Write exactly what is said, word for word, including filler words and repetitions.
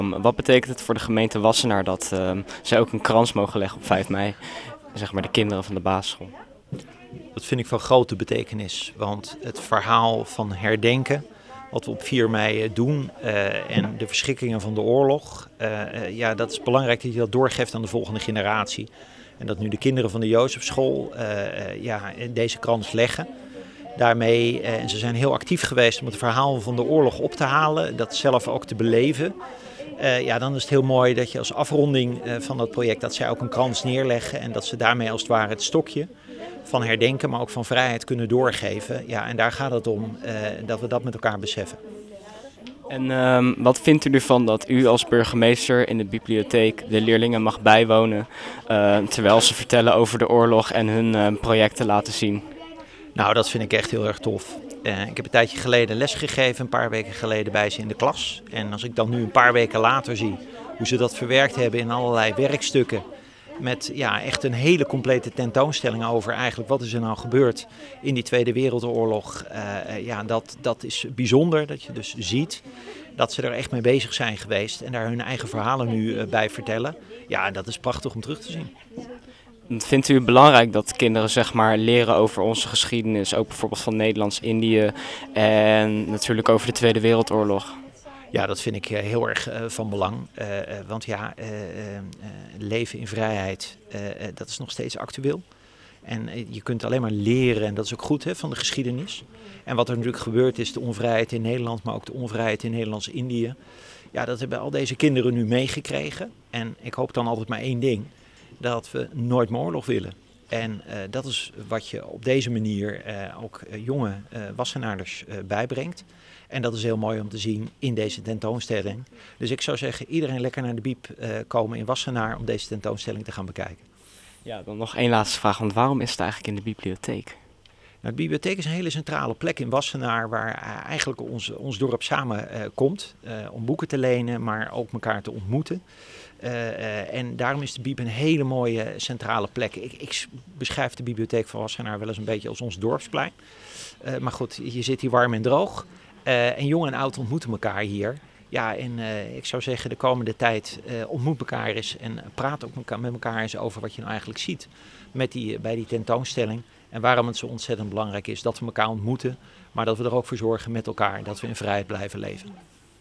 Wat betekent het voor de gemeente Wassenaar dat uh, zij ook een krans mogen leggen op vijf mei, zeg maar de kinderen van de basisschool? Dat vind ik van grote betekenis, want het verhaal van herdenken, wat we op vier mei doen uh, en de verschrikkingen van de oorlog, uh, uh, ja, dat is belangrijk dat je dat doorgeeft aan de volgende generatie. En dat nu de kinderen van de Jozefschool uh, uh, ja, deze krans leggen. Daarmee, uh, en ze zijn heel actief geweest om het verhaal van de oorlog op te halen, dat zelf ook te beleven. Uh, ja, dan is het heel mooi dat je als afronding uh, van dat project, dat zij ook een krans neerleggen en dat ze daarmee als het ware het stokje van herdenken, maar ook van vrijheid kunnen doorgeven. Ja, en daar gaat het om, uh, dat we dat met elkaar beseffen. En uh, wat vindt u ervan dat u als burgemeester in de bibliotheek de leerlingen mag bijwonen, uh, terwijl ze vertellen over de oorlog en hun uh, projecten laten zien? Nou, dat vind ik echt heel erg tof. Uh, ik heb een tijdje geleden les gegeven, een paar weken geleden bij ze in de klas. En als ik dan nu een paar weken later zie hoe ze dat verwerkt hebben in allerlei werkstukken, met ja, echt een hele complete tentoonstelling over eigenlijk wat is er nou gebeurd in die Tweede Wereldoorlog. Uh, ja, dat, dat is bijzonder dat je dus ziet dat ze er echt mee bezig zijn geweest en daar hun eigen verhalen nu uh, bij vertellen. Ja, dat is prachtig om terug te zien. Vindt u het belangrijk dat kinderen zeg maar leren over onze geschiedenis, ook bijvoorbeeld van Nederlands-Indië en natuurlijk over de Tweede Wereldoorlog? Ja, dat vind ik heel erg uh, van belang. Uh, uh, want ja, uh, uh, leven in vrijheid, uh, uh, dat is nog steeds actueel. En uh, je kunt alleen maar leren, en dat is ook goed hè, van de geschiedenis. En wat er natuurlijk gebeurd is, de onvrijheid in Nederland, maar ook de onvrijheid in Nederlands-Indië. Ja, dat hebben al deze kinderen nu meegekregen. En ik hoop dan altijd maar één ding, dat we nooit meer oorlog willen. En uh, dat is wat je op deze manier uh, ook uh, jonge uh, Wassenaarders uh, bijbrengt. En dat is heel mooi om te zien in deze tentoonstelling. Dus ik zou zeggen, iedereen lekker naar de Biep uh, komen in Wassenaar om deze tentoonstelling te gaan bekijken. Ja, dan nog één laatste vraag, want waarom is het eigenlijk in de bibliotheek? Nou, de bibliotheek is een hele centrale plek in Wassenaar waar uh, eigenlijk ons, ons dorp samenkomt uh, uh, om boeken te lenen, maar ook elkaar te ontmoeten. Uh, uh, en daarom is de Biep een hele mooie centrale plek. Ik, ik beschrijf de bibliotheek van Wassenaar wel eens een beetje als ons dorpsplein. Uh, maar goed, je zit hier warm en droog. Uh, en jong en oud ontmoeten elkaar hier. Ja, en uh, ik zou zeggen de komende tijd uh, ontmoet elkaar eens en praat ook meka- met elkaar eens over wat je nou eigenlijk ziet met die, bij die tentoonstelling. En waarom het zo ontzettend belangrijk is dat we elkaar ontmoeten, maar dat we er ook voor zorgen met elkaar dat we in vrijheid blijven leven.